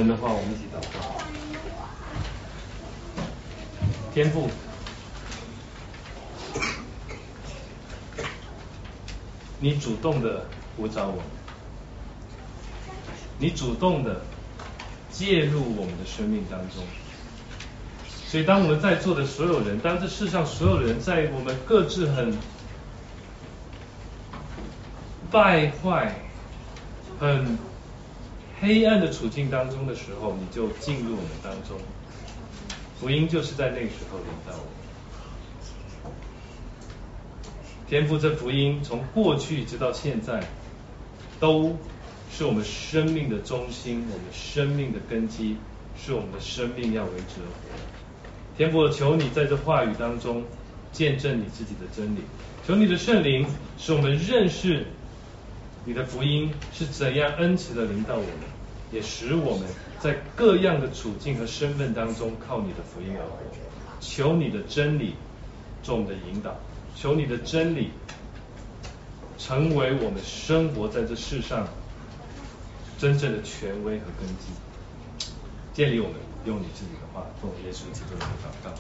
神的话，我们一起祷告。天父，你主动的呼召我们，你主动的介入我们的生命当中。所以当我们在座的所有人，当这世上所有人在我们各自很败坏、很黑暗的处境当中的时候，你就进入我们当中。福音就是在那个时候领导我们。天父，这福音从过去直到现在，都是我们生命的中心，我们生命的根基，是我们的生命要为之而活。天父，求你在这话语当中见证你自己的真理，求你的圣灵使我们认识你的福音是怎样恩慈的领导我们，也使我们在各样的处境和身份当中靠你的福音而活。求你的真理做我们的引导，求你的真理成为我们生活在这世上真正的权威和根基，建立我们用你自己的话，奉耶稣基督的祷告。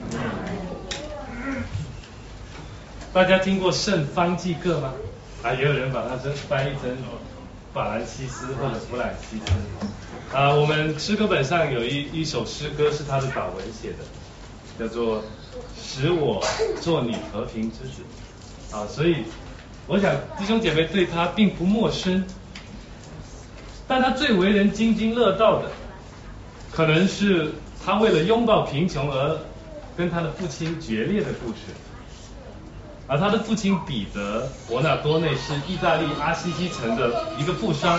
大家听过圣方济各吗？也有人把它翻译成法兰西斯或者弗兰西斯。我们诗歌本上有一首诗歌是他的祷文写的，叫做使我做你和平之子。所以我想弟兄姐妹对他并不陌生，但他最为人津津乐道的，可能是他为了拥抱贫穷而跟他的父亲决裂的故事。而他的父亲彼得·伯纳多内是意大利阿西西城的一个富商。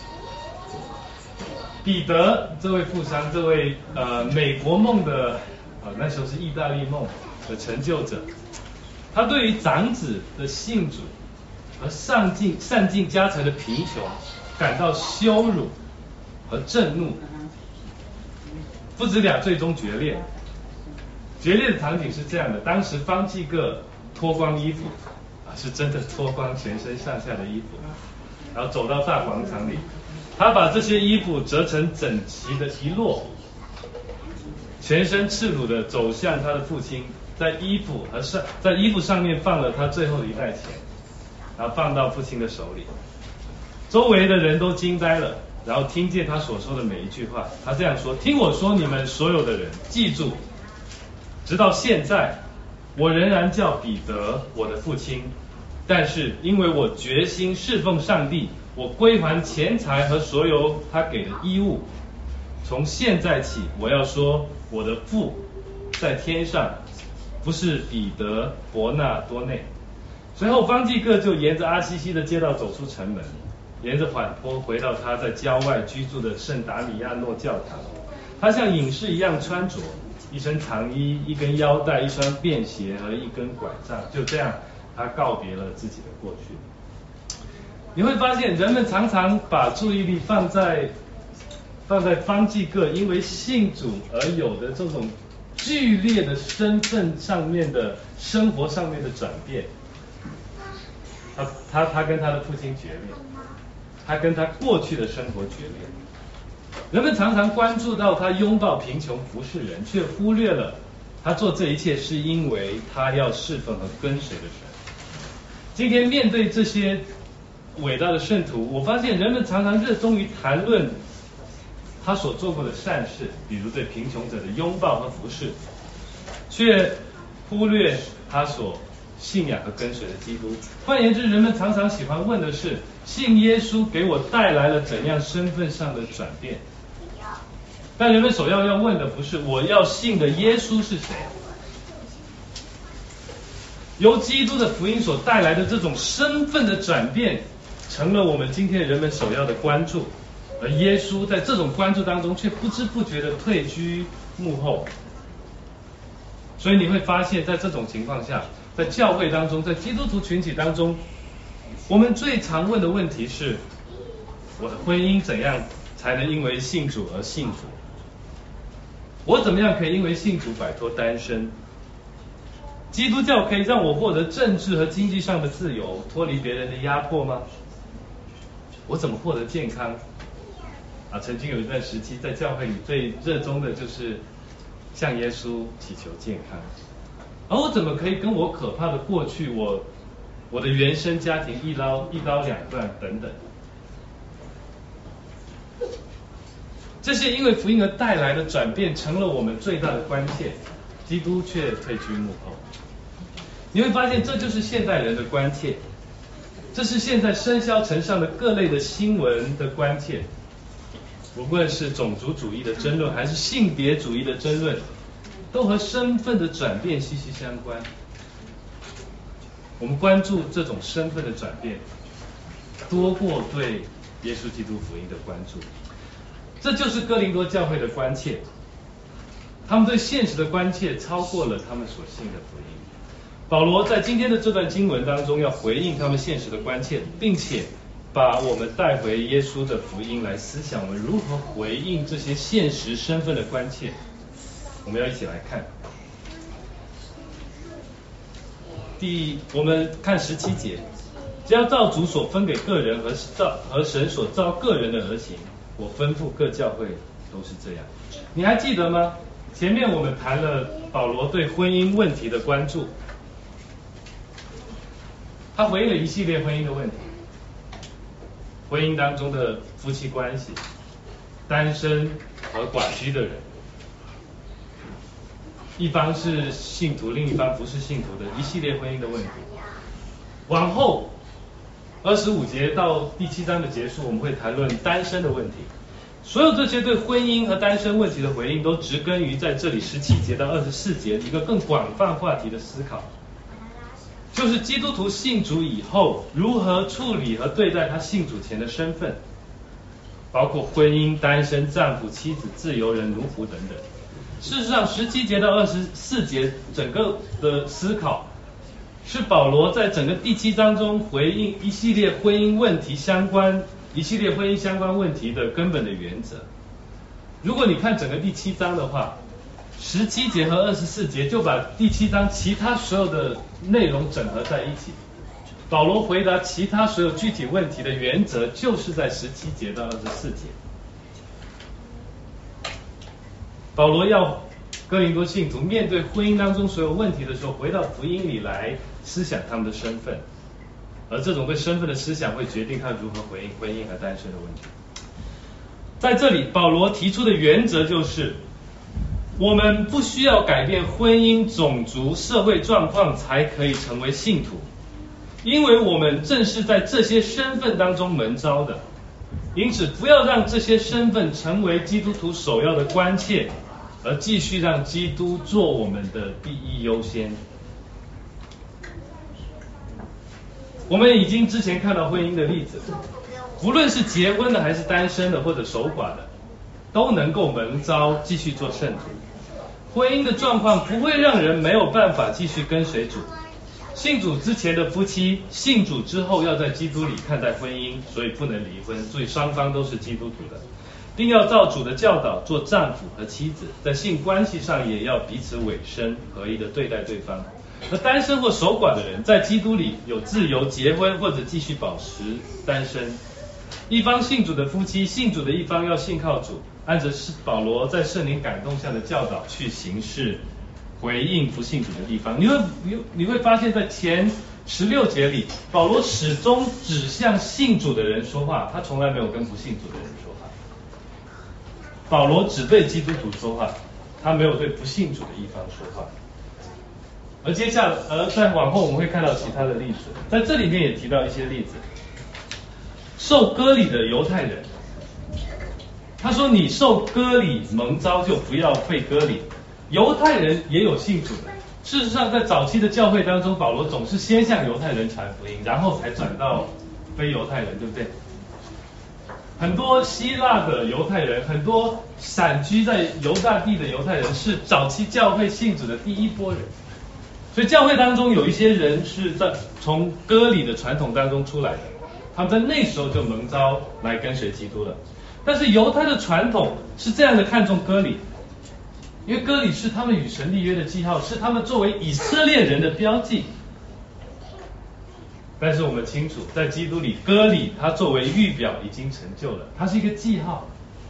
彼得这位富商，这位美国梦的那时候是意大利梦的成就者，他对于长子的信主和散尽家财的贫穷感到羞辱和震怒，父子俩最终决裂。决裂的场景是这样的：当时方济各脱光衣服，是真的脱光全身上下的衣服，然后走到大广场里，他把这些衣服折成整齐的一摞，全身赤裸的走向他的父亲，在衣服上面放了他最后的一袋钱，然后放到父亲的手里。周围的人都惊呆了，然后听见他所说的每一句话。他这样说：听我说，你们所有的人，记住，直到现在我仍然叫彼得我的父亲，但是因为我决心侍奉上帝，我归还钱财和所有他给的衣物。从现在起，我要说我的父在天上，不是彼得·伯纳多内。随后方济各就沿着阿西西的街道走出城门，沿着缓坡回到他在郊外居住的圣达米亚诺教堂。他像隐士一样穿着一身长衣、一根腰带、一双便鞋和一根拐杖，就这样他告别了自己的过去。你会发现人们常常把注意力放在方济各因为信主而有的这种剧烈的身份上面的生活上面的转变。他跟他的父亲决裂，他跟他过去的生活决裂。人们常常关注到他拥抱贫穷服侍人，却忽略了他做这一切是因为他要侍奉和跟随的神。今天面对这些伟大的圣徒，我发现人们常常热衷于谈论他所做过的善事，比如对贫穷者的拥抱和服侍，却忽略他所信仰和跟随的基督。换言之，人们常常喜欢问的是，信耶稣给我带来了怎样身份上的转变？但人们首要问的不是我要信的耶稣是谁，由基督的福音所带来的这种身份的转变，成了我们今天人们首要的关注。而耶稣在这种关注当中，却不知不觉地退居幕后。所以你会发现在这种情况下，在教会当中，在基督徒群体当中，我们最常问的问题是：我的婚姻怎样才能因为信主而信主？我怎么样可以因为信主摆脱单身？基督教可以让我获得政治和经济上的自由，脱离别人的压迫吗？我怎么获得健康？ 曾经有一段时期在教会里最热衷的就是向耶稣祈求健康，而我怎么可以跟我可怕的过去，我的原生家庭一刀两断等等，这些因为福音而带来的转变，成了我们最大的关切，基督却退居幕后。你会发现，这就是现代人的关切，这是现在喧嚣尘上的各类的新闻的关切，无论是种族主义的争论，还是性别主义的争论，都和身份的转变息息相关。我们关注这种身份的转变，多过对耶稣基督福音的关注。这就是哥林多教会的关切，他们对现实的关切超过了他们所信的福音。保罗在今天的这段经文当中要回应他们现实的关切，并且把我们带回耶稣的福音来思想我们如何回应这些现实身份的关切。我们要一起来看。我们看17节，只要照主所分给个人和神所造个人的而行，我吩咐各教会都是这样。你还记得吗？前面我们谈了保罗对婚姻问题的关注，他回应了一系列婚姻的问题，婚姻当中的夫妻关系，单身和寡居的人，一方是信徒，另一方不是信徒的一系列婚姻的问题。往后25节到第7章的结束，我们会谈论单身的问题。所有这些对婚姻和单身问题的回应，都植根于在这里17节到24节一个更广泛话题的思考，就是基督徒信主以后如何处理和对待他信主前的身份，包括婚姻、单身、丈夫、妻子、自由人、奴仆等等。事实上17节到24节整个的思考，是保罗在整个第7章中回应一系列婚姻相关问题的根本的原则。如果你看整个第7章的话，17节和24节就把第7章其他所有的内容整合在一起。保罗回答其他所有具体问题的原则，就是在17节到24节。保罗要哥林多信徒面对婚姻当中所有问题的时候，回到福音里来思想他们的身份，而这种对身份的思想会决定他如何回应婚姻和单身的问题。在这里，保罗提出的原则就是，我们不需要改变婚姻、种族、社会状况才可以成为信徒，因为我们正是在这些身份当中蒙召的。因此，不要让这些身份成为基督徒首要的关切，而继续让基督做我们的第一优先。我们已经之前看到婚姻的例子，无论是结婚的还是单身的或者守寡的，都能够蒙召继续做圣徒。婚姻的状况不会让人没有办法继续跟随主。信主之前的夫妻，信主之后要在基督里看待婚姻，所以不能离婚，所以双方都是基督徒的，并要照主的教导做丈夫和妻子，在性关系上也要彼此委身，合一的对待对方。而单身或守寡的人，在基督里有自由结婚或者继续保持单身。一方信主的夫妻，信主的一方要信靠主，按着保罗在圣灵感动下的教导去行事，回应不信主的地方。你会发现在前16节里，保罗始终只向信主的人说话，他从来没有跟不信主的人说话。保罗只对基督徒说话，他没有对不信主的一方说话。而再往后我们会看到其他的例子，在这里面也提到一些例子。受割礼的犹太人，他说你受割礼蒙召就不要被割礼。犹太人也有信主的，事实上在早期的教会当中，保罗总是先向犹太人传福音，然后才转到非犹太人，对不对？很多希腊的犹太人，很多散居在犹大地的犹太人，是早期教会信主的第一波人。所以教会当中有一些人是从割礼的传统当中出来的，他们在那时候就蒙召来跟随基督了。但是犹太的传统是这样的看重割礼，因为割礼是他们与神立约的记号，是他们作为以色列人的标记。但是我们清楚，在基督里，割礼它作为预表已经成就了，它是一个记号，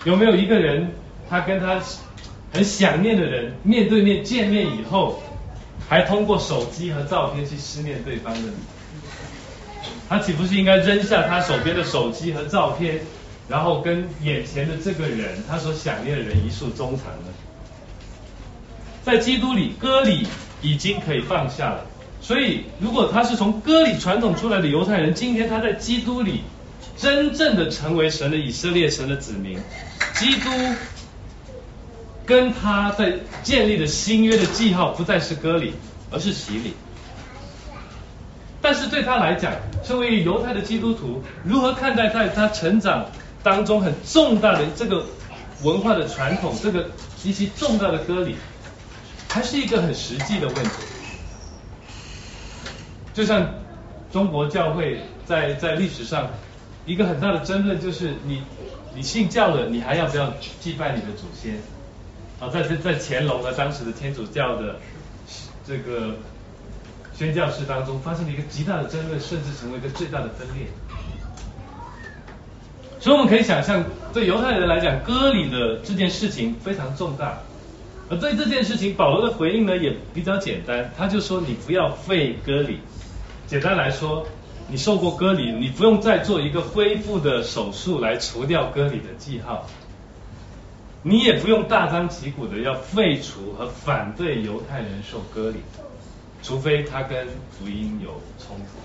有没有一个人，他跟他很想念的人面对面见面以后，还通过手机和照片去思念对方的？他岂不是应该扔下他手边的手机和照片，然后跟眼前的这个人，他所想念的人一诉衷肠呢？在基督里，割礼已经可以放下了。所以，如果他是从割礼传统出来的犹太人，今天他在基督里真正的成为神的以色列神的子民，基督跟他在建立的新约的记号不再是割礼，而是洗礼。但是对他来讲，身为犹太的基督徒，如何看待在他成长当中很重大的这个文化的传统，这个极其重大的割礼，还是一个很实际的问题。就像中国教会在历史上一个很大的争论，就是你信教了，你还要不要祭拜你的祖先？在乾隆和当时的天主教的这个宣教士当中发生了一个极大的争论，甚至成为一个最大的分裂。所以我们可以想象，对犹太人来讲，割礼的这件事情非常重大。而对这件事情，保罗的回应呢也比较简单，他就说你不要废割礼。简单来说，你受过割礼，你不用再做一个恢复的手术来除掉割礼的记号，你也不用大张旗鼓的要废除和反对犹太人受割礼，除非他跟福音有冲突。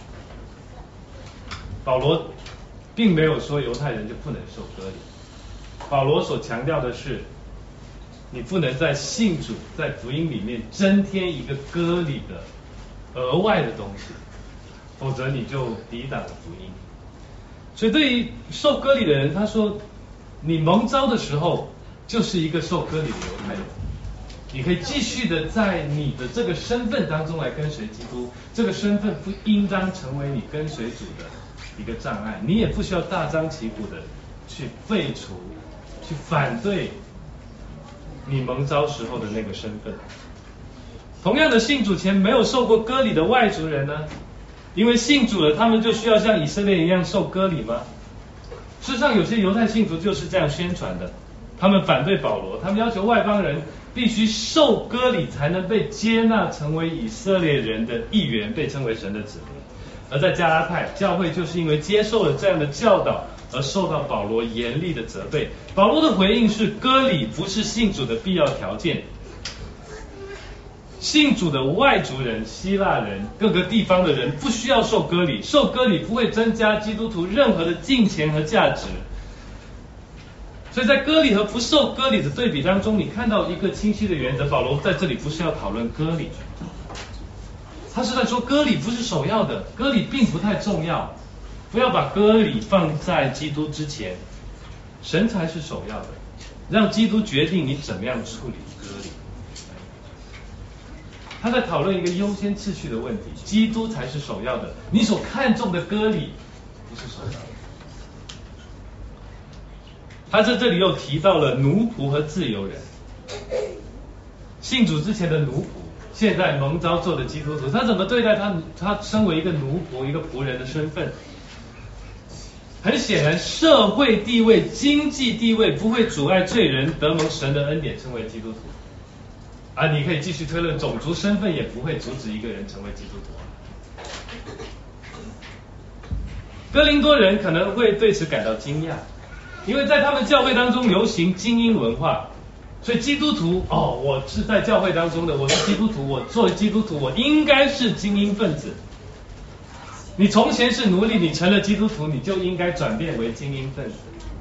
保罗并没有说犹太人就不能受割礼，保罗所强调的是，你不能在信主在福音里面增添一个割礼的额外的东西，否则你就抵挡了福音。所以对于受割礼的人，他说你蒙召的时候就是一个受割礼的犹太人，你可以继续的在你的这个身份当中来跟随基督，这个身份不应当成为你跟随主的一个障碍，你也不需要大张旗鼓的去废除去反对你蒙召时候的那个身份。同样的，信主前没有受过割礼的外族人呢，因为信主了，他们就需要像以色列一样受割礼吗？事实上，有些犹太信徒就是这样宣传的，他们反对保罗，他们要求外邦人必须受割礼才能被接纳成为以色列人的一员，被称为神的子民。而在加拉太，教会就是因为接受了这样的教导而受到保罗严厉的责备。保罗的回应是，割礼不是信主的必要条件，信主的外族人、希腊人、各个地方的人不需要受割礼，受割礼不会增加基督徒任何的金钱和价值。所以在割礼和不受割礼的对比当中，你看到一个清晰的原则，保罗在这里不是要讨论割礼，他是在说割礼不是首要的，割礼并不太重要，不要把割礼放在基督之前，神才是首要的，让基督决定你怎么样处理割礼。他在讨论一个优先次序的问题，基督才是首要的，你所看重的割礼不是首要的。他在这里又提到了奴仆和自由人，信主之前的奴仆，现在蒙召做的基督徒，他怎么对待他身为一个奴仆、一个仆人的身份？很显然，社会地位、经济地位不会阻碍罪人得蒙神的恩典成为基督徒。你可以继续推论，种族身份也不会阻止一个人成为基督徒。哥林多人可能会对此感到惊讶，因为在他们教会当中流行精英文化，所以基督徒我是在教会当中的，我是基督徒，我作为基督徒，我应该是精英分子。你从前是奴隶，你成了基督徒，你就应该转变为精英分子。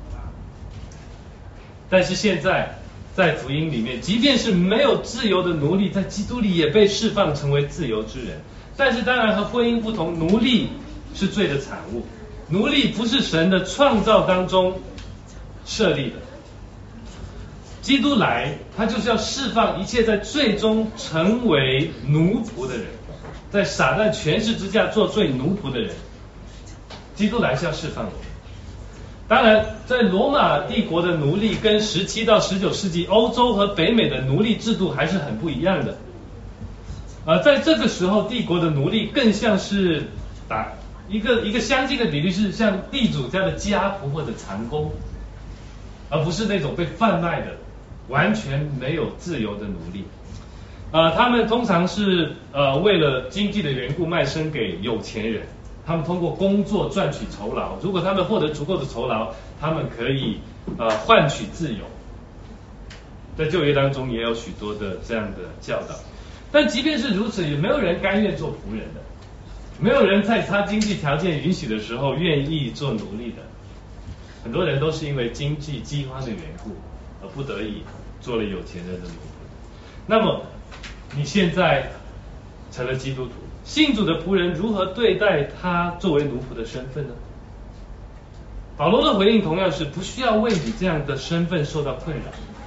但是现在在福音里面，即便是没有自由的奴隶，在基督里也被释放成为自由之人。但是当然和婚姻不同，奴隶是罪的产物，奴隶不是神的创造当中设立的。基督来，他就是要释放一切在最终成为奴仆的人，在撒旦权势之下做罪奴仆的人。基督来是要释放我们。当然，在罗马帝国的奴隶跟17到19世纪欧洲和北美的奴隶制度还是很不一样的。在这个时候，帝国的奴隶更像是一个相近的比例是像地主家的家仆或者长工。 而不是那种被贩卖的、完全没有自由的奴隶。他们通常是为了经济的缘故卖身给有钱人，他们通过工作赚取酬劳，如果他们获得足够的酬劳，他们可以换取自由。在旧约当中也有许多的这样的教导，但即便是如此，也没有人甘愿做仆人的，没有人在他经济条件允许的时候愿意做奴隶的。很多人都是因为经济饥荒的缘故而不得已做了有钱人的奴仆。那么你现在成了基督徒，信主的仆人如何对待他作为奴仆的身份呢？保罗的回应同样是不需要为你这样的身份受到困扰，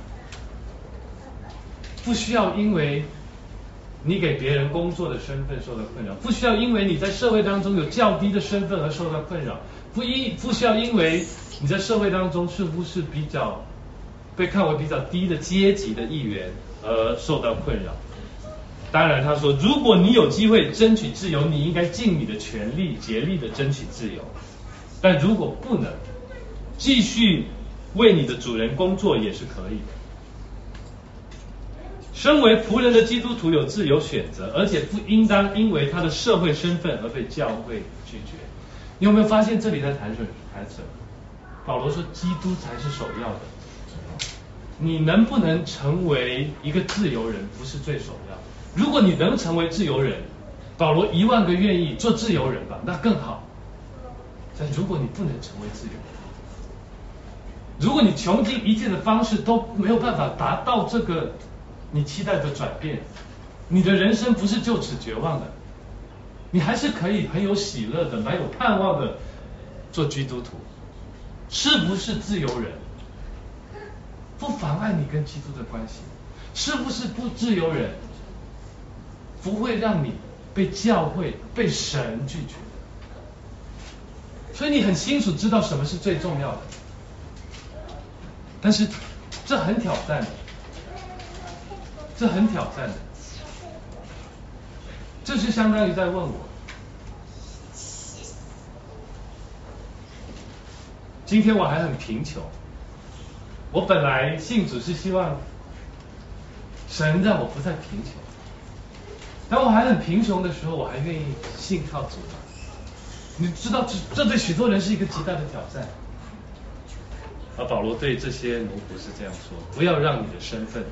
不需要因为你给别人工作的身份受到困扰，不需要因为你在社会当中有较低的身份而受到困扰，不需要因为你在社会当中似乎是被看为比较低的阶级的一员而受到困扰。当然他说，如果你有机会争取自由，你应该尽你的全力竭力的争取自由，但如果不能，继续为你的主人工作也是可以的。身为仆人的基督徒有自由选择，而且不应当因为他的社会身份而被教会拒绝。你有没有发现这里在谈什么？保罗说基督才是首要的，你能不能成为一个自由人不是最首要的。如果你能成为自由人，保罗10000个愿意做自由人吧，那更好。但如果你不能成为自由人，如果你穷尽一切的方式都没有办法达到这个你期待的转变，你的人生不是就此绝望的，你还是可以很有喜乐的、蛮有盼望的做基督徒。是不是自由人不妨碍你跟基督的关系？是不是不自由人不会让你被教会、被神拒绝？所以你很清楚知道什么是最重要的，但是这很挑战的，这是相当于在问我，今天我还很贫穷，我本来信主是希望神让我不再贫穷，当我还很贫穷的时候，我还愿意信靠主吗？你知道这对许多人是一个极大的挑战。而保罗对这些奴仆是这样说：不要让你的身份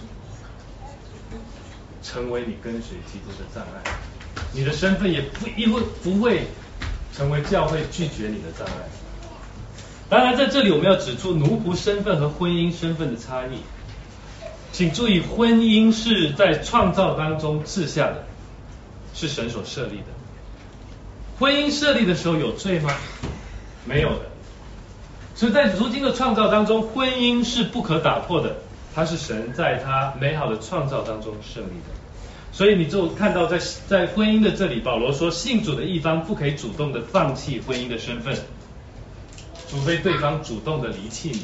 成为你跟随基督的障碍，你的身份也不会成为教会拒绝你的障碍。当然在这里我们要指出奴仆身份和婚姻身份的差异。请注意，婚姻是在创造当中赐下的，是神所设立的。婚姻设立的时候有罪吗？没有的。所以在如今的创造当中，婚姻是不可打破的，它是神在他美好的创造当中设立的。所以你就看到在婚姻的这里，保罗说信主的一方不可以主动的放弃婚姻的身份，除非对方主动的离弃你，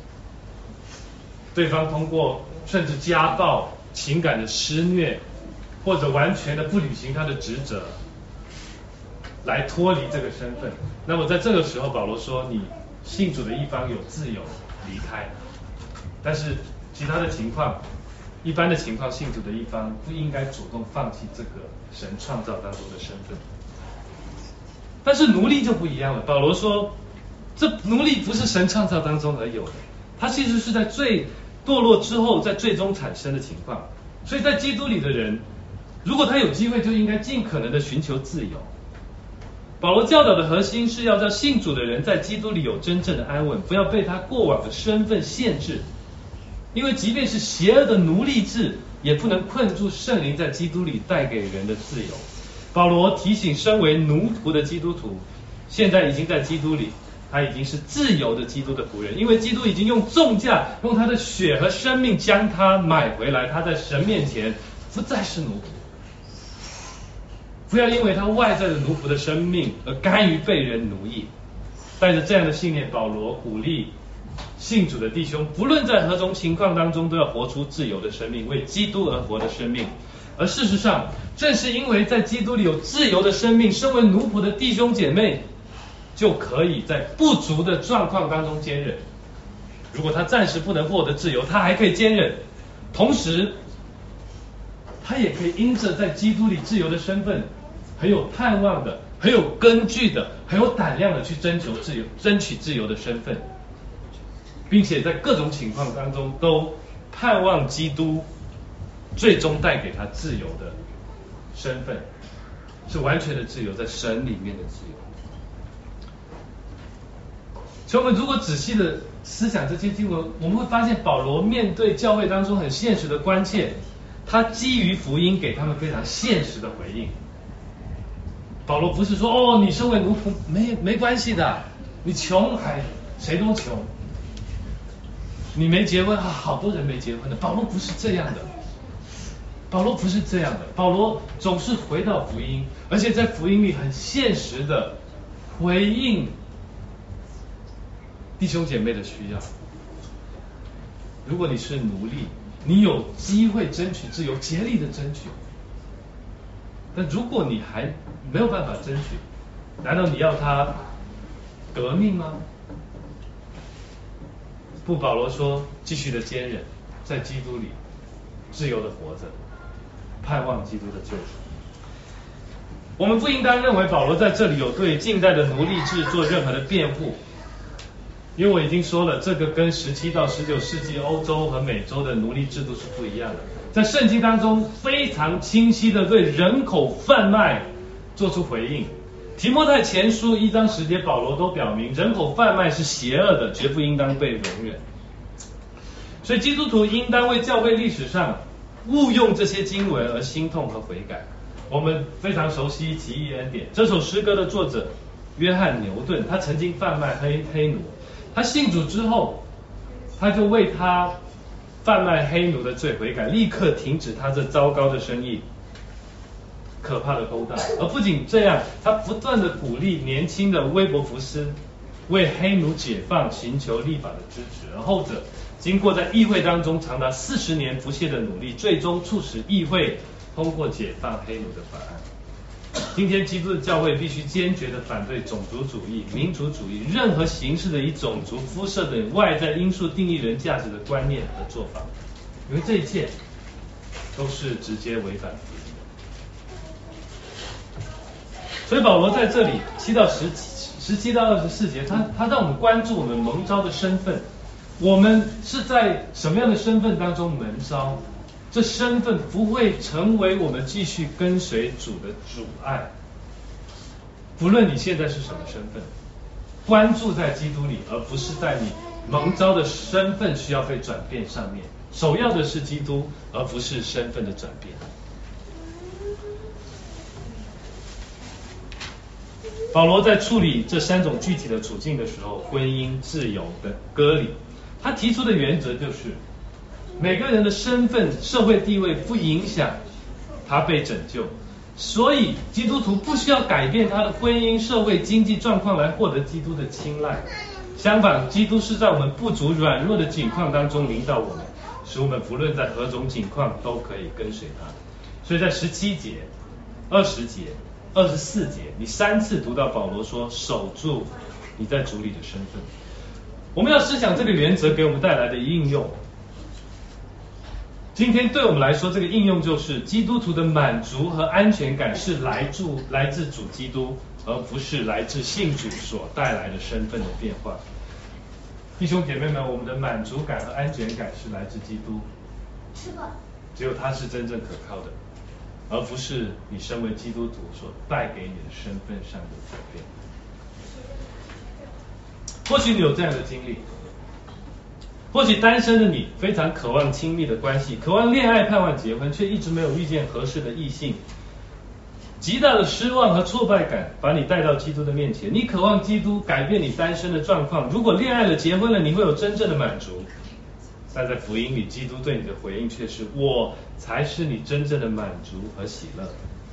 对方通过甚至家暴、情感的施虐，或者完全的不履行他的职责来脱离这个身份。那么在这个时候，保罗说你信主的一方有自由离开，但是其他的情况，一般的情况，信主的一方不应该主动放弃这个神创造当中的身份。但是奴隶就不一样了，保罗说这奴隶不是神创造当中而有的，它其实是在罪堕落之后在最终产生的情况。所以在基督里的人，如果他有机会，就应该尽可能的寻求自由。保罗教导的核心是要让信主的人在基督里有真正的安稳，不要被他过往的身份限制，因为即便是邪恶的奴隶制，也不能困住圣灵在基督里带给人的自由。保罗提醒身为奴仆的基督徒，现在已经在基督里，他已经是自由的基督的仆人，因为基督已经用重价，用他的血和生命将他买回来，他在神面前不再是奴仆。不要因为他外在的奴仆的生命而甘于被人奴役。带着这样的信念，保罗鼓励信主的弟兄，不论在何种情况当中，都要活出自由的生命，为基督而活的生命。而事实上，正是因为在基督里有自由的生命，身为奴仆的弟兄姐妹就可以在不足的状况当中坚韧， 如果他暂时不能获得自由，他还可以坚忍，同时他也可以因着在基督里自由的身份，很有盼望的、很有根据的、很有胆量的去争取自由的身份，并且在各种情况当中都盼望基督最终带给他自由的身份，是完全的自由，在神里面的自由。所以我们如果仔细的思想这些经文，我们会发现保罗面对教会当中很现实的关切，他基于福音给他们非常现实的回应。保罗不是说哦，你身为奴仆没关系的，你穷谁都穷，你没结婚好多人没结婚的。保罗不是这样的，保罗不是这样的，保罗总是回到福音，而且在福音里很现实的回应弟兄姐妹的需要。如果你是奴隶，你有机会争取自由，竭力的争取。但如果你还没有办法争取，难道你要他革命吗？不，保罗说继续的坚忍，在基督里自由的活着，盼望基督的救赎。我们不应当认为保罗在这里有对近代的奴隶制做任何的辩护，因为我已经说了，这个跟17到19世纪欧洲和美洲的奴隶制度是不一样的。在圣经当中非常清晰的对人口贩卖做出回应。提摩太前书1章10节，保罗都表明人口贩卖是邪恶的，绝不应当被容忍。所以基督徒应当为教会历史上误用这些经文而心痛和悔改。我们非常熟悉《奇异恩典》这首诗歌的作者约翰牛顿，他曾经贩卖黑奴，他信主之后，他就为他贩卖黑奴的罪悔改，立刻停止他这糟糕的生意，可怕的勾当。而不仅这样，他不断的鼓励年轻的威伯福斯为黑奴解放寻求立法的支持，而后者经过在议会当中长达40年不懈的努力，最终促使议会通过解放黑奴的法案。今天基督的教会必须坚决地反对种族主义、民族主义，任何形式的以种族、肤色等外在因素定义人价值的观念和做法，因为这一切都是直接违反福音的。所以保罗在这里17到24节，他让我们关注我们蒙召的身份，我们是在什么样的身份当中蒙召？这身份不会成为我们继续跟随主的阻碍。不论你现在是什么身份，关注在基督里，而不是在你蒙召的身份需要被转变上面。首要的是基督，而不是身份的转变。保罗在处理这3种具体的处境的时候，婚姻、自由的割礼，他提出的原则就是，每个人的身份、社会地位不影响他被拯救，所以基督徒不需要改变他的婚姻、社会、经济状况来获得基督的青睐。相反，基督是在我们不足、软弱的境况当中领导我们，使我们不论在何种境况都可以跟随他。所以在17节、20节、24节，你3次读到保罗说守住你在主里的身份。我们要思想这个原则给我们带来的应用。今天对我们来说，这个应用就是基督徒的满足和安全感是来自主基督，而不是来自信主所带来的身份的变化。弟兄姐妹们，我们的满足感和安全感是来自基督，只有他是真正可靠的，而不是你身为基督徒所带给你的身份上的改变。或许你有这样的经历，或许单身的你非常渴望亲密的关系，渴望恋爱，盼望结婚，却一直没有遇见合适的异性，极大的失望和挫败感把你带到基督的面前。你渴望基督改变你单身的状况，如果恋爱了、结婚了，你会有真正的满足。但在福音里，基督对你的回应却是：我才是你真正的满足和喜乐。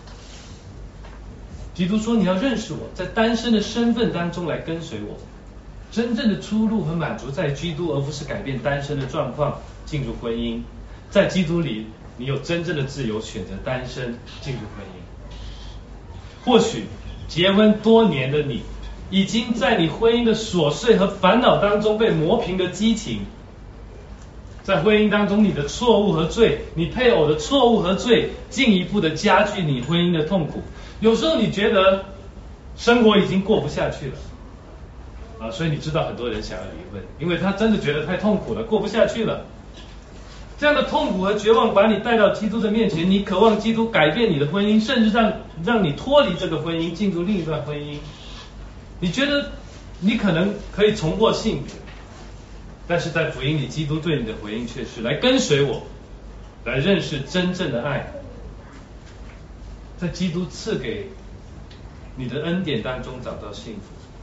基督说，你要认识我，在单身的身份当中来跟随我。真正的出路和满足在基督，而不是改变单身的状况进入婚姻。在基督里，你有真正的自由，选择单身进入婚姻。或许结婚多年的你， 已经在你婚姻的琐碎和烦恼当中被磨平的激情。在婚姻当中，你的错误和罪，你配偶的错误和罪，进一步的加剧你婚姻的痛苦。有时候你觉得生活已经过不下去了，所以你知道很多人想要离婚，因为他真的觉得太痛苦了，过不下去了。这样的痛苦和绝望把你带到基督的面前，你渴望基督改变你的婚姻，甚至让你脱离这个婚姻，进入另一段婚姻。你觉得你可能可以重获幸福，但是在福音里，基督对你的回应却是来跟随我，来认识真正的爱。在基督赐给你的恩典当中找到幸福。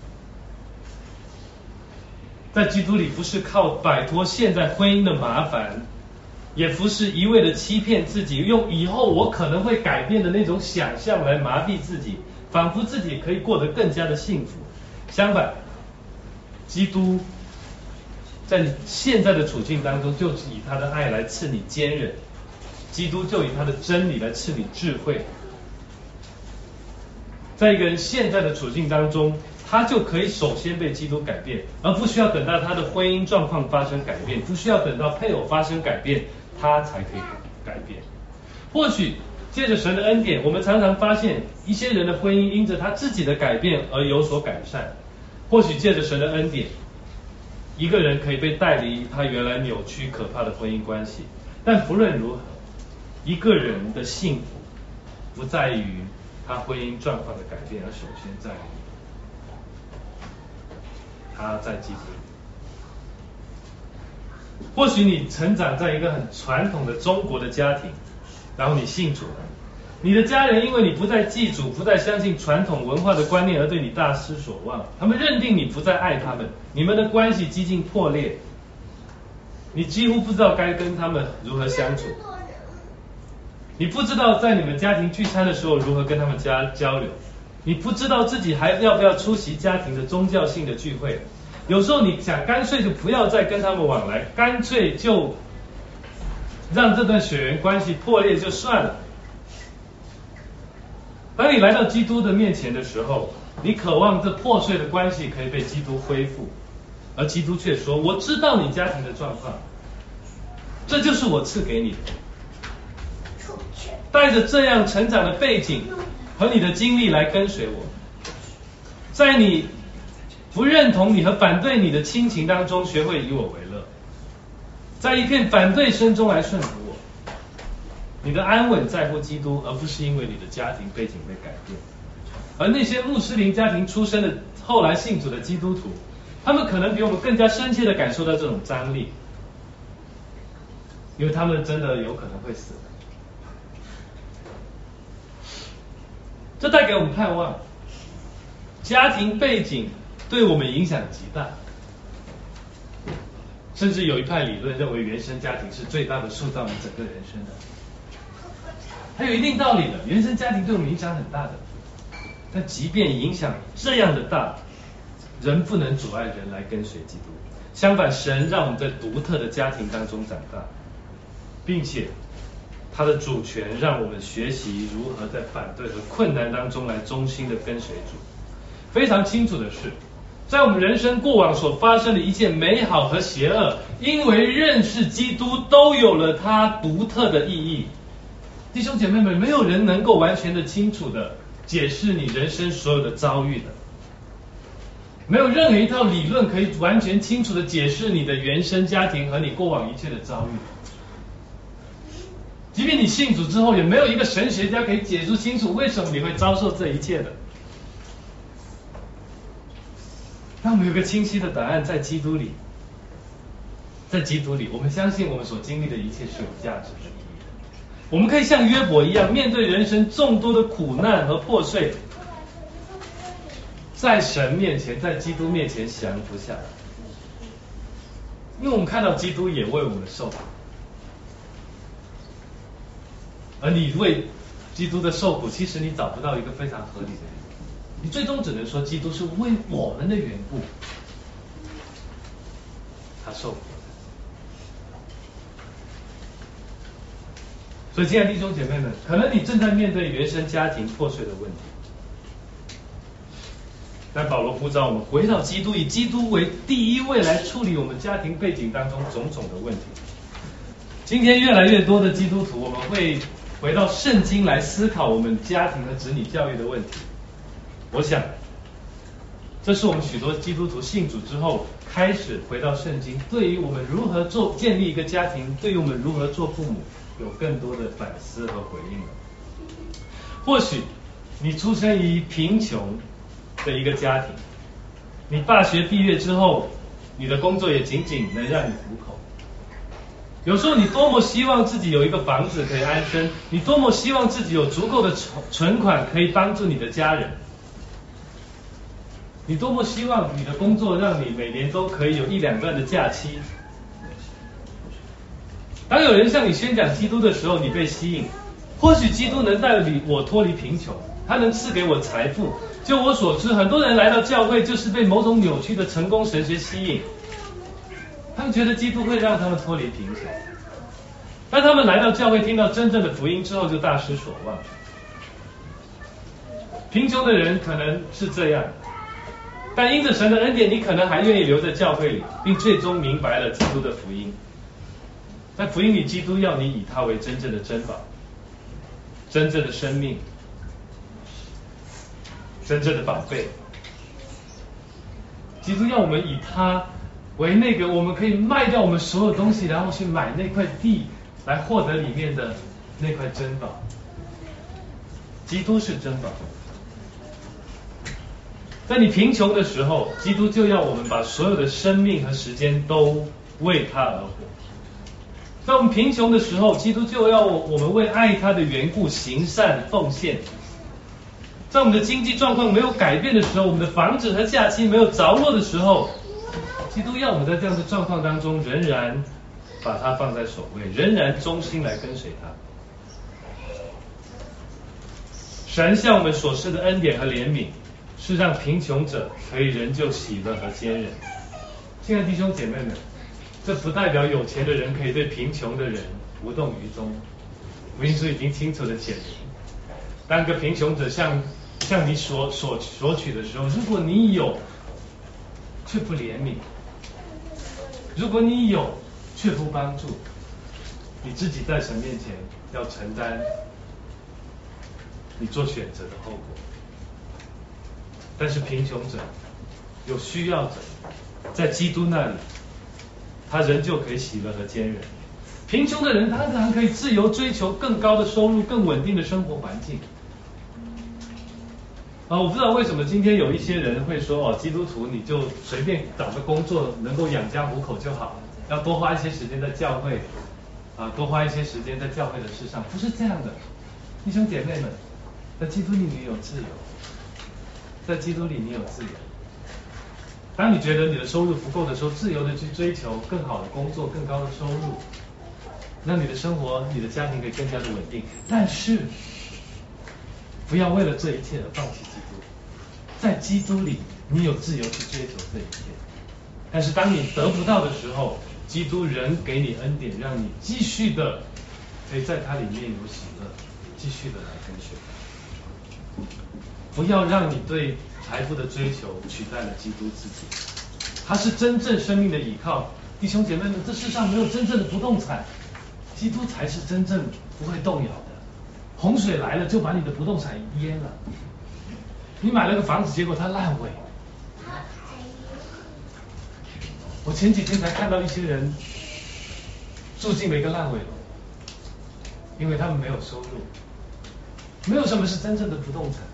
在基督里不是靠摆脱现在婚姻的麻烦，也不是一味的欺骗自己，用以后我可能会改变的那种想象来麻痹自己，仿佛自己可以过得更加的幸福。相反，基督在你现在的处境当中，就以他的爱来赐你坚韧，基督就以他的真理来赐你智慧。在一个人现在的处境当中，他就可以首先被基督改变，而不需要等到他的婚姻状况发生改变，不需要等到配偶发生改变，他才可以改变。或许借着神的恩典，我们常常发现一些人的婚姻因着他自己的改变而有所改善。或许借着神的恩典，一个人可以被带离他原来扭曲可怕的婚姻关系。但不论如何，一个人的幸福不在于他婚姻状况的改变，而首先在于他在基督里。或许你成长在一个很传统的中国的家庭，然后你信主了，你的家人因为你不再记主，不再相信传统文化的观念而对你大失所望，他们认定你不再爱他们，你们的关系几近破裂，你几乎不知道该跟他们如何相处，你不知道在你们家庭聚餐的时候如何跟他们交流，你不知道自己还要不要出席家庭的宗教性的聚会，有时候你想干脆就不要再跟他们往来，干脆就让这段血缘关系破裂就算了。当你来到基督的面前的时候，你渴望这破碎的关系可以被基督恢复，而基督却说，我知道你家庭的状况，这就是我赐给你的。带着这样成长的背景和你的经历来跟随我，在你不认同你和反对你的亲情当中，学会以我为乐，在一片反对声中来顺服我。你的安稳在乎基督，而不是因为你的家庭背景被改变。而那些穆斯林家庭出身的后来信主的基督徒，他们可能比我们更加深切的感受到这种张力，因为他们真的有可能会死。这带给我们盼望，家庭背景对我们影响极大，甚至有一派理论认为原生家庭是最大的塑造你整个人生的。它有一定道理的，原生家庭对我们影响很大的，但即便影响这样的大，仍不能阻碍人来跟随基督。相反，神让我们在独特的家庭当中长大，并且他的主权让我们学习如何在反对和困难当中来忠心的跟随主。非常清楚的是，在我们人生过往所发生的一切美好和邪恶，因为认识基督都有了它独特的意义。弟兄姐妹们，没有人能够完全的清楚的解释你人生所有的遭遇的，没有任何一套理论可以完全清楚的解释你的原生家庭和你过往一切的遭遇。即便你信主之后，也没有一个神学家可以解释清楚为什么你会遭受这一切的。当我们有个清晰的答案，在基督里，在基督里，我们相信我们所经历的一切是有价值的意义的。我们可以像约伯一样，面对人生众多的苦难和破碎，在神面前，在基督面前降服下来，因为我们看到基督也为我们受苦，而你为基督的受苦，其实你找不到一个非常合理的理由，你最终只能说基督是为我们的缘故，他受苦。所以亲爱的弟兄姐妹们，可能你正在面对原生家庭破碎的问题， 但保罗呼召我们回到基督，以基督为第一位来处理我们家庭背景当中种种的问题。今天越来越多的基督徒，我们会回到圣经来思考我们家庭和子女教育的问题。我想，这是我们许多基督徒信主之后开始回到圣经，对于我们如何建立一个家庭，对于我们如何做父母，有更多的反思和回应了。或许你出生于贫穷的一个家庭，你大学毕业之后，你的工作也仅仅能让你糊口。有时候你多么希望自己有一个房子可以安身，你多么希望自己有足够的存款可以帮助你的家人，你多么希望你的工作让你每年都可以有1-2段的假期。当有人向你宣讲基督的时候，你被吸引，或许基督能带我脱离贫穷，他能赐给我财富。就我所知，很多人来到教会就是被某种扭曲的成功神学吸引，他们觉得基督会让他们脱离贫穷，当他们来到教会听到真正的福音之后，就大失所望。贫穷的人可能是这样，但因着神的恩典，你可能还愿意留在教会里，并最终明白了基督的福音。在福音里，基督要你以他为真正的珍宝，真正的生命，真正的宝贝。基督要我们以他为那个我们可以卖掉我们所有东西，然后去买那块地，来获得里面的那块珍宝。基督是珍宝。在你贫穷的时候，基督就要我们把所有的生命和时间都为他而活。在我们贫穷的时候，基督就要我们为爱他的缘故行善奉献。在我们的经济状况没有改变的时候，我们的房子和假期没有着落的时候，基督要我们在这样的状况当中仍然把他放在首位，仍然忠心来跟随他。神向我们所施的恩典和怜悯，是让贫穷者可以仍旧喜乐和坚韧。亲爱的弟兄姐妹们，这不代表有钱的人可以对贫穷的人无动于衷。福音书已经清楚的显明，当个贫穷者向你索取的时候，如果你有却不怜悯，如果你有却不帮助，你自己在神面前要承担你做选择的后果。但是贫穷者有需要者，在基督那里，他仍旧可以喜乐和坚韧。贫穷的人他当然可以自由追求更高的收入、更稳定的生活环境。我不知道为什么今天有一些人会说，基督徒你就随便找个工作能够养家糊口就好，要多花一些时间在教会，多花一些时间在教会的事上。不是这样的，弟兄姐妹们，在基督里你有自由，在基督里你有自由。当你觉得你的收入不够的时候，自由的去追求更好的工作、更高的收入，让你的生活、你的家庭可以更加的稳定。但是不要为了这一切而放弃基督，在基督里你有自由去追求这一切。但是当你得不到的时候，基督仍给你恩典，让你继续的可以在他里面有喜乐，继续的来跟随。不要让你对财富的追求取代了基督自己，他是真正生命的依靠。弟兄姐妹们，这世上没有真正的不动产，基督才是真正不会动摇的。洪水来了就把你的不动产淹了，你买了个房子，结果它烂尾。我前几天才看到一些人住进了一个烂尾楼，因为他们没有收入。没有什么是真正的不动产，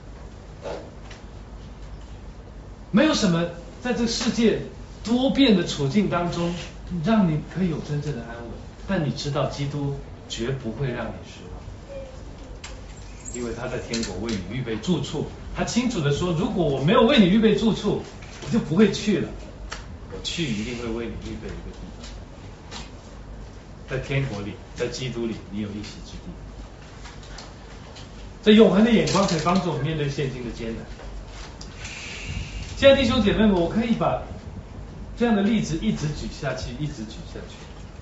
没有什么在这个世界多变的处境当中让你可以有真正的安稳。但你知道基督绝不会让你失望，因为他在天国为你预备住处。他清楚的说，如果我没有为你预备住处，我就不会去了。我去一定会为你预备一个地方，在天国里，在基督里，你有一席之地。这永恒的眼光可以帮助我们面对现今的艰难。亲爱的弟兄姐妹们，我可以把这样的例子一直举下去，一直举下去。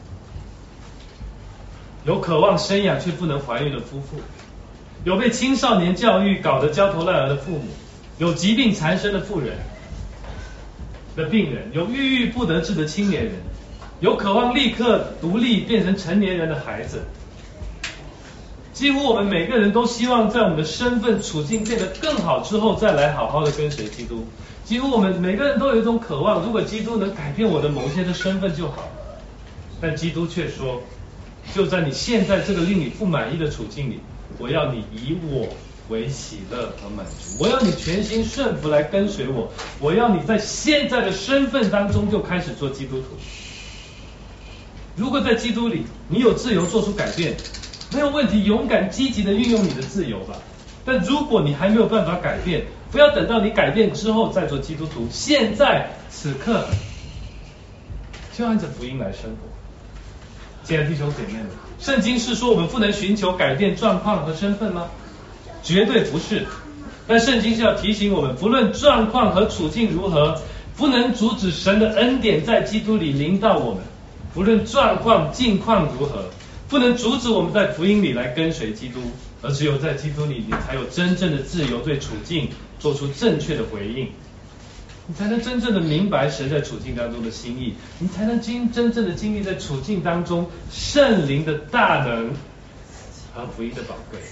有渴望生养却不能怀孕的夫妇，有被青少年教育搞得焦头烂额的父母， 有疾病缠身的妇人的病人，有郁郁不得志的青年人，有渴望立刻独立变成成年人的孩子。几乎我们每个人都希望在我们的身份处境变得更好之后，再来好好的跟随基督。几乎我们每个人都有一种渴望，如果基督能改变我的某些的身份就好。但基督却说，就在你现在这个令你不满意的处境里，我要你以我为喜乐和满足，我要你全心顺服来跟随我，我要你在现在的身份当中就开始做基督徒。如果在基督里你有自由做出改变，没有问题，勇敢积极的运用你的自由吧。但如果你还没有办法改变，不要等到你改变之后再做基督徒，现在此刻就按着福音来生活。亲爱的弟兄姐妹们，圣经是说我们不能寻求改变状况和身份吗？绝对不是。但圣经是要提醒我们，不论状况和处境如何，不能阻止神的恩典在基督里临到我们。不论状况境况如何，不能阻止我们在福音里来跟随基督，而只有在基督里，你才有真正的自由，对处境做出正确的回应，你才能真正的明白神在处境当中的心意，你才能真正的经历在处境当中圣灵的大能和福音的宝贵。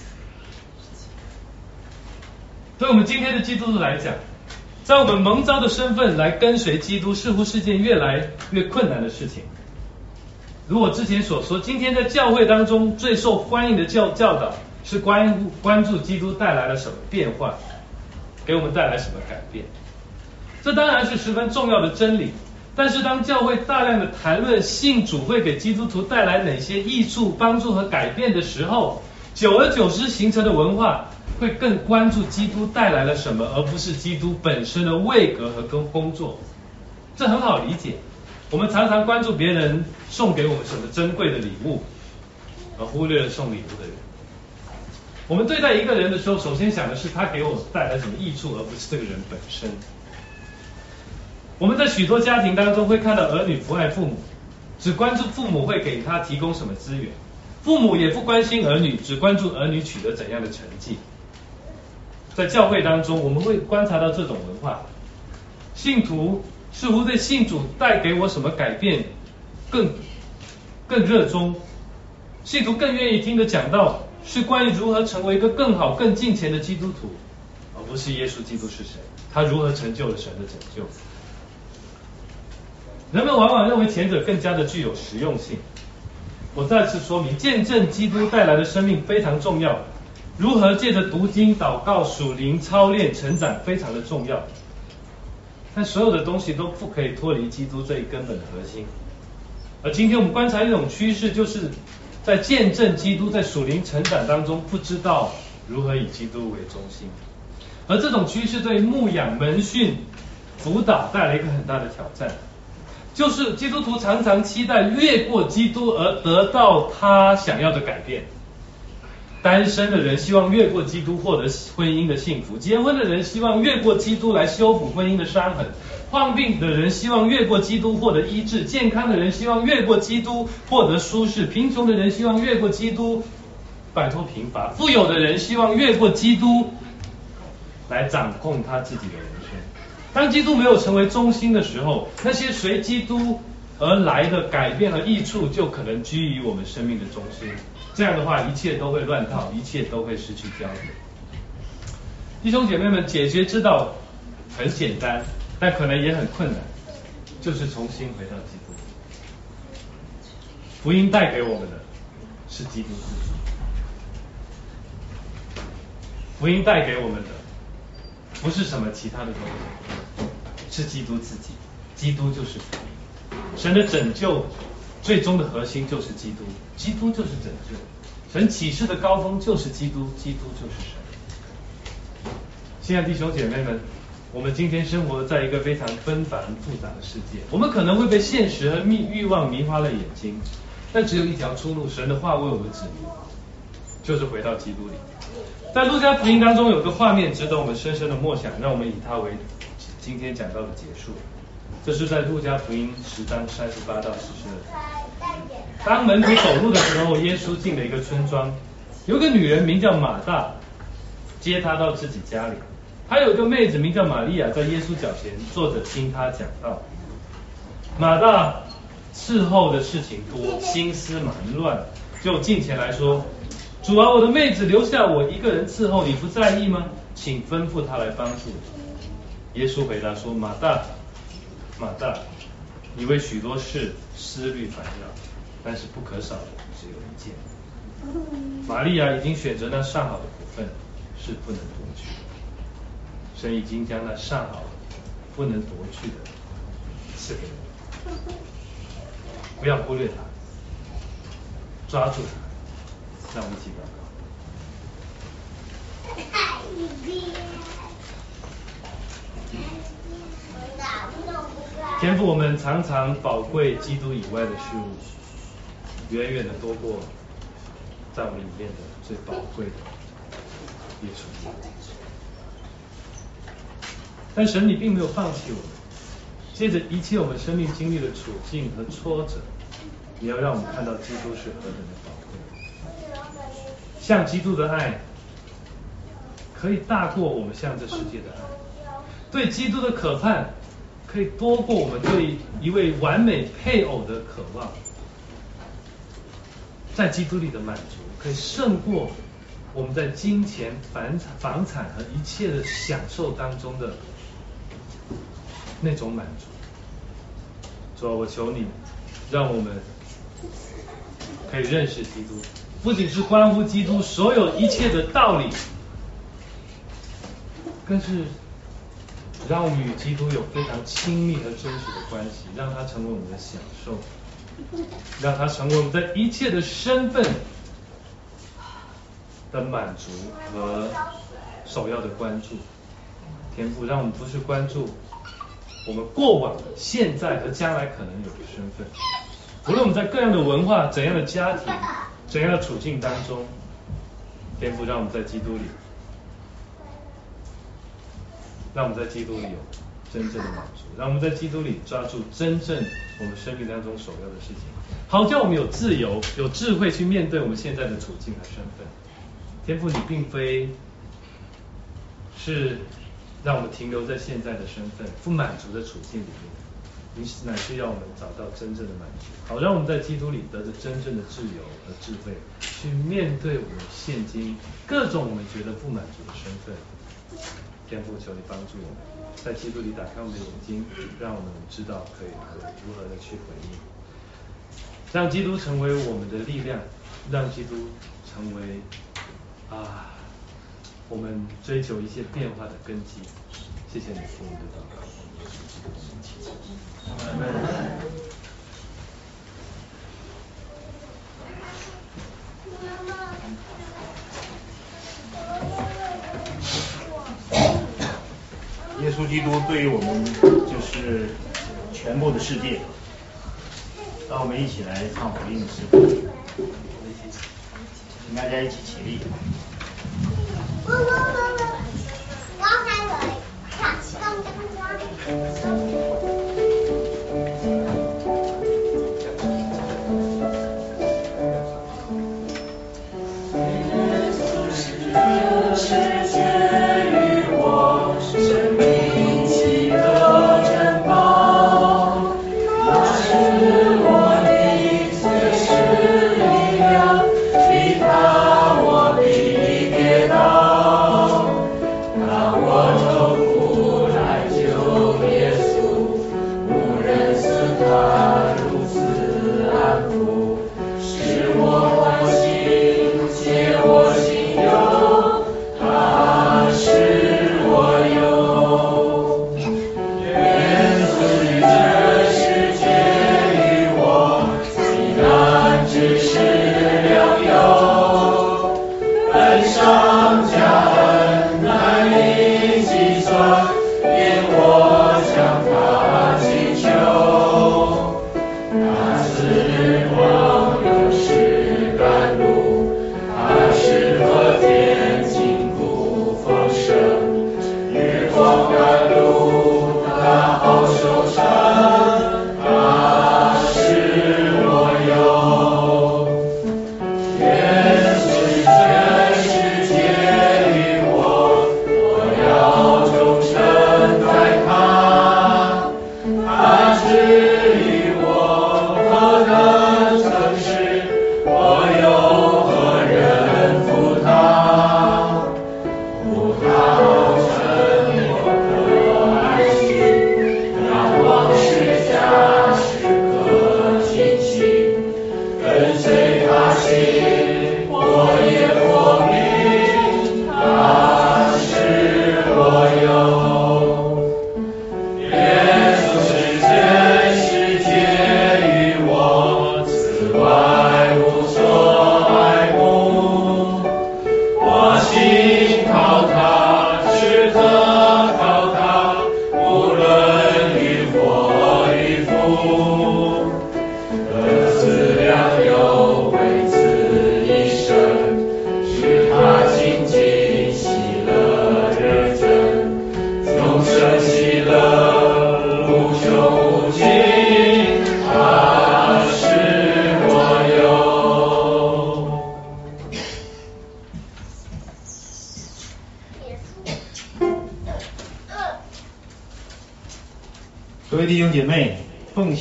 对我们今天的基督徒来讲，在我们蒙召的身份来跟随基督，似乎是件越来越困难的事情。如我之前所说，今天在教会当中最受欢迎的教导是关注基督带来了什么变化，给我们带来什么改变。这当然是十分重要的真理，但是当教会大量的谈论信主会给基督徒带来哪些益处、帮助和改变的时候，久而久之形成的文化会更关注基督带来了什么，而不是基督本身的位格和工作。这很好理解，我们常常关注别人送给我们什么珍贵的礼物，而忽略了送礼物的人。我们对待一个人的时候，首先想的是他给我带来什么益处，而不是这个人本身。我们在许多家庭当中会看到儿女不爱父母，只关注父母会给他提供什么资源，父母也不关心儿女，只关注儿女取得怎样的成绩。在教会当中，我们会观察到这种文化，信徒似乎对信主带给我什么改变更热衷，信徒更愿意听的讲道是关于如何成为一个更好更敬虔的基督徒，而不是耶稣基督是谁，他如何成就了神的拯救。人们往往认为前者更加的具有实用性。我再次说明，见证基督带来的生命非常重要，如何借着读经、祷告、属灵操练成长非常的重要，但所有的东西都不可以脱离基督这一根本的核心。而今天我们观察一种趋势，就是在见证基督在属灵成长当中，不知道如何以基督为中心。而这种趋势对牧养、门训、辅导带来一个很大的挑战，就是基督徒常常期待越过基督而得到他想要的改变。单身的人希望越过基督获得婚姻的幸福，结婚的人希望越过基督来修补婚姻的伤痕，患病的人希望越过基督获得医治，健康的人希望越过基督获得舒适，贫穷的人希望越过基督摆脱贫乏，富有的人希望越过基督来掌控他自己的人生。当基督没有成为中心的时候，那些随基督而来的改变和益处就可能居于我们生命的中心。这样的话，一切都会乱套，一切都会失去焦点。弟兄姐妹们，解决之道很简单，但可能也很困难，就是重新回到基督。福音带给我们的是基督自己，福音带给我们的不是什么其他的东西，是基督自己。基督就是福音，神的拯救最终的核心就是基督，基督就是拯救，神启示的高峰就是基督，基督就是神。亲爱的弟兄姐妹们，我们今天生活在一个非常纷繁复杂的世界，我们可能会被现实和欲望迷花了眼睛，但只有一条出路，神的话为我们指明，就是回到基督里。在路加福音当中有个画面值得我们深深的默想，让我们以它为今天讲到的结束。这是在路加福音10章38到42。当门徒走路的时候，耶稣进了一个村庄，有个女人名叫马大，接他到自己家里。 还有一个妹子名叫玛利亚，在耶稣脚前坐着听他讲道。马大伺候的事情多，心思忙乱，就近前来说：主啊，我的妹子留下我一个人伺候，你不在意吗？请吩咐她来帮助我。耶稣回答说：马大，马大，你为许多事思虑烦扰，但是不可少的只有一件。玛利亚已经选择那上好的部分，是不能夺去的。神已经将那上好的、不能夺去的赐给我们，不要忽略它，抓住它。让我们一起祷告。天父，我们常常宝贵基督以外的事物，远远的多过在我们里面的最宝贵的耶稣基督。但神你并没有放弃我们，借着一切我们生命经历的处境和挫折，你要让我们看到基督是何等的宝贵。像基督的爱可以大过我们向这世界的爱，对基督的渴盼可以多过我们对一位完美配偶的渴望，在基督里的满足可以胜过我们在金钱、房产和一切的享受当中的那种满足。主啊，我求你让我们可以认识基督，不仅是关乎基督所有一切的道理，更是让我们与基督有非常亲密和真实的关系，让它成为我们的享受，让它成为我们在一切的身份的满足和首要的关注。天父，让我们不是关注我们过往、现在和将来可能有的身份，无论我们在各样的文化、怎样的家庭、怎样的处境当中，天父让我们在基督里，让我们在基督里有真正的满足，让我们在基督里抓住真正我们生命当中首要的事情，好叫我们有自由、有智慧去面对我们现在的处境和身份。天父，你并非是让我们停留在现在的身份、不满足的处境里面，你乃是要我们找到真正的满足，好让我们在基督里得着真正的自由和智慧，去面对我们现今各种我们觉得不满足的身份。天父，求你帮助我们，在基督里打开我们的眼睛，让我们知道可以如何的去回应，让基督成为我们的力量，让基督成为我们追求一些变化的根基。谢谢你父母的祷告。阿们。 耶稣基督对于我们就是全部的世界。让我们一起来唱福音的诗歌，请大家一起起立。 让我痛苦来救耶稣。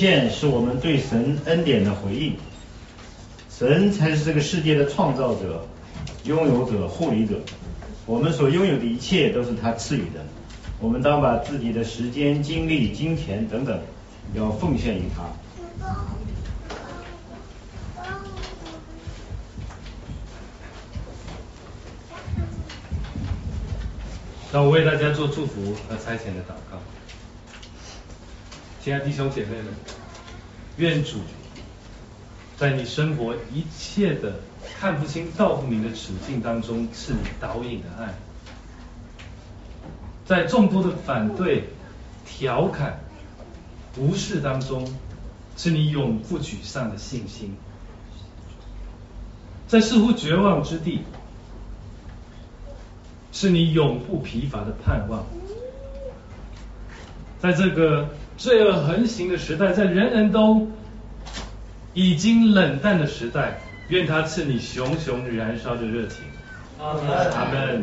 献是我们对神恩典的回应。神才是这个世界的创造者、拥有者、护理者。我们所拥有的一切都是他赐予的。我们当把自己的时间、精力、金钱等等，要奉献于他。 让我为大家做祝福和差遣的祷告。亲爱的弟兄姐妹们，愿主在你生活一切的看不清道不明的处境当中赐你导引的爱，在众多的反对、调侃、无视当中是你永不沮丧的信心，在似乎绝望之地是你永不疲乏的盼望，在这个罪恶横行的时代，在人人都已经冷淡的时代，愿他赐你熊熊燃烧的热情。阿门。